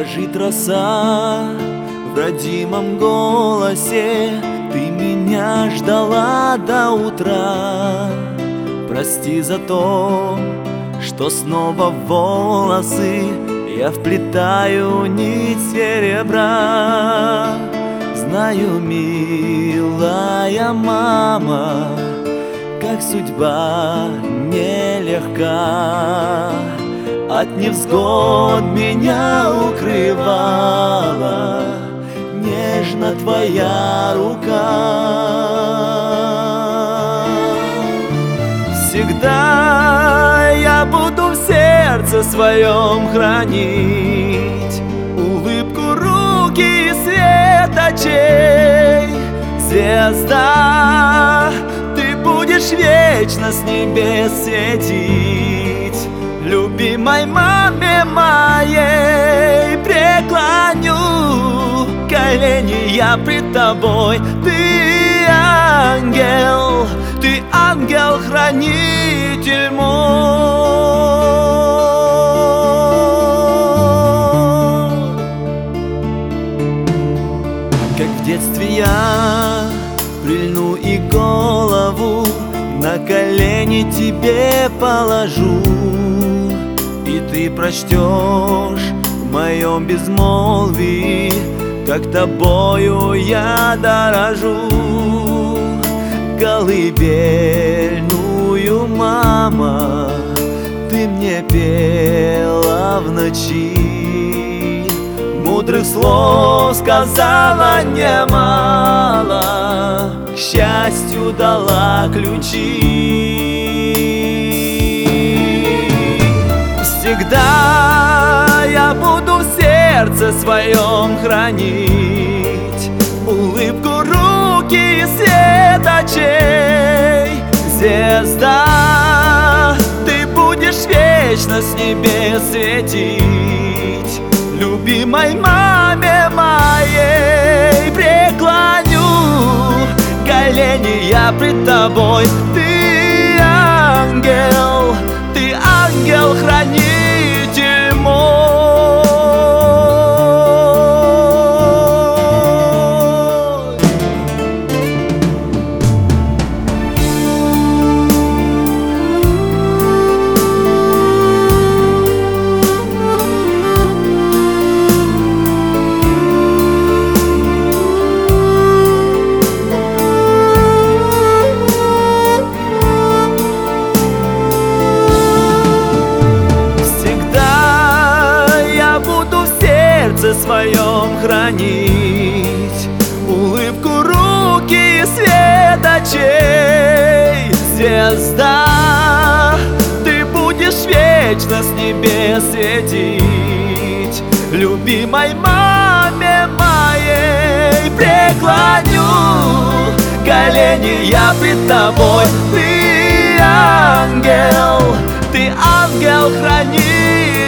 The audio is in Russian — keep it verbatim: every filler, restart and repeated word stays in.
Дрожит роса в родимом голосе, ты меня ждала до утра. Прости за то, что снова в волосы я вплетаю нить серебра. Знаю, милая мама, как судьба нелегка. От невзгод меня укрывала нежно твоя рука. Всегда я буду в сердце своем хранить улыбку, руки и свет очей. Звезда, ты будешь вечно с небес светить. Любимой маме моей преклоню колени я пред тобой. Ты ангел, ты ангел-хранитель мой. Как в детстве я прильну и голову на колени тебе положу, и ты прочтешь в моем безмолвии, как тобою я дорожу. Колыбельную, мама, ты мне пела в ночи, мудрых слов сказала немало, к счастью дала ключи. Всегда я буду в сердце своем хранить улыбку, руки и свет очей. Звезда, ты будешь вечно с небес светить. Любимой маме моей преклоню колени я пред тобой. Ты ангел, ты ангел-хранитель мой. Своем хранить улыбку, руки и свет очей. Звезда, ты будешь вечно с небес светить. Любимой маме моей преклоню колени я пред тобой. Ты ангел, ты ангел-хранитель